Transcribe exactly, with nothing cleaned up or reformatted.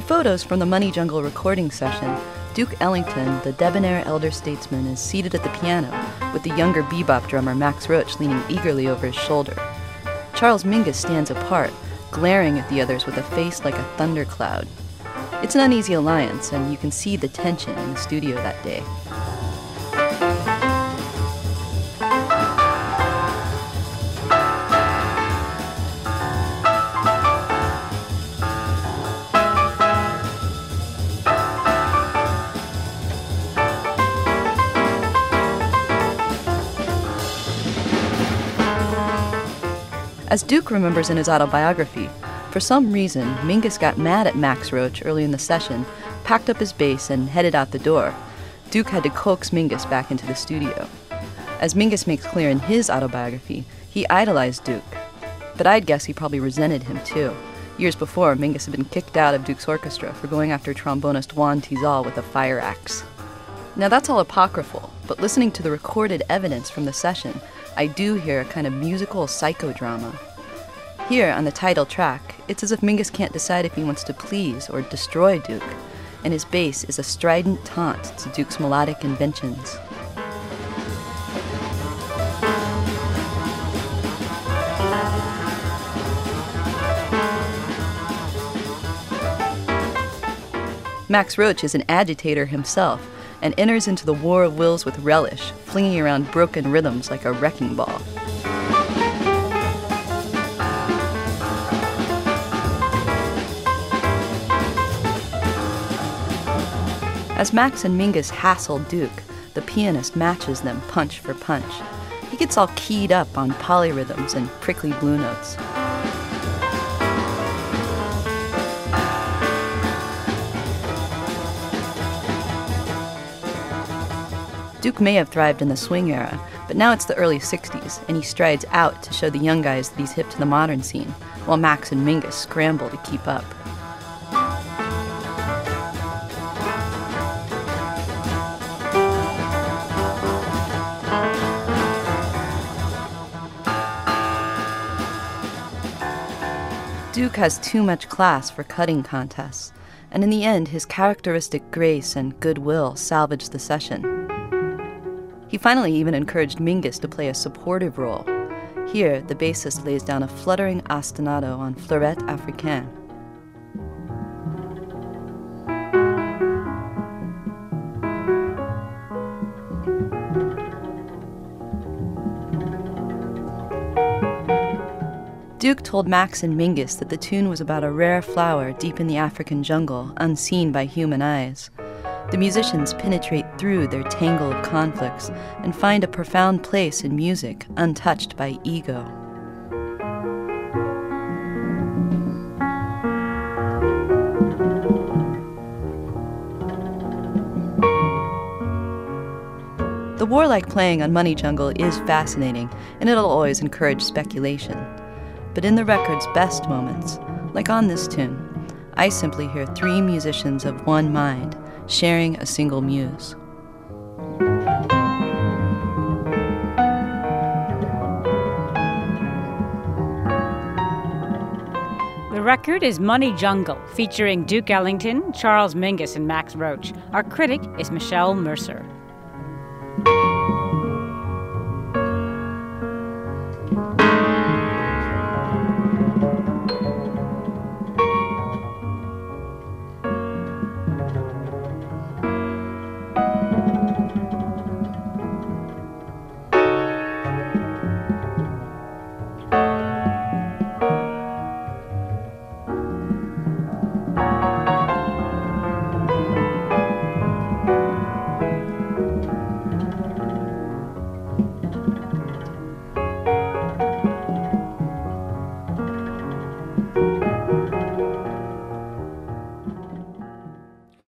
photos from the Money Jungle recording session, Duke Ellington, the debonair elder statesman, is seated at the piano, with the younger bebop drummer Max Roach leaning eagerly over his shoulder. Charles Mingus stands apart, glaring at the others with a face like a thundercloud. It's an uneasy alliance, and you can see the tension in the studio that day. As Duke remembers in his autobiography, for some reason, Mingus got mad at Max Roach early in the session, packed up his bass, and headed out the door. Duke had to coax Mingus back into the studio. As Mingus makes clear in his autobiography, he idolized Duke. But I'd guess he probably resented him too. Years before, Mingus had been kicked out of Duke's orchestra for going after trombonist Juan Tizal with a fire axe. Now that's all apocryphal, but listening to the recorded evidence from the session, I do hear a kind of musical psychodrama. Here, on the title track, it's as if Mingus can't decide if he wants to please or destroy Duke, and his bass is a strident taunt to Duke's melodic inventions. Max Roach is an agitator himself, and enters into the war of wills with relish, flinging around broken rhythms like a wrecking ball. As Max and Mingus hassle Duke, the pianist matches them punch for punch. He gets all keyed up on polyrhythms and prickly blue notes. Duke may have thrived in the swing era, but now it's the early sixties, and he strides out to show the young guys that he's hip to the modern scene, while Max and Mingus scramble to keep up. Duke has too much class for cutting contests, and in the end, his characteristic grace and goodwill salvaged the session. He finally even encouraged Mingus to play a supportive role. Here, the bassist lays down a fluttering ostinato on Fleurette Africaine. Duke told Max and Mingus that the tune was about a rare flower deep in the African jungle, unseen by human eyes. The musicians penetrate through their tangle of conflicts and find a profound place in music, untouched by ego. The warlike playing on Money Jungle is fascinating, and it'll always encourage speculation. But in the record's best moments, like on this tune, I simply hear three musicians of one mind, sharing a single muse. The record is Money Jungle, featuring Duke Ellington, Charles Mingus, and Max Roach. Our critic is Michelle Mercer.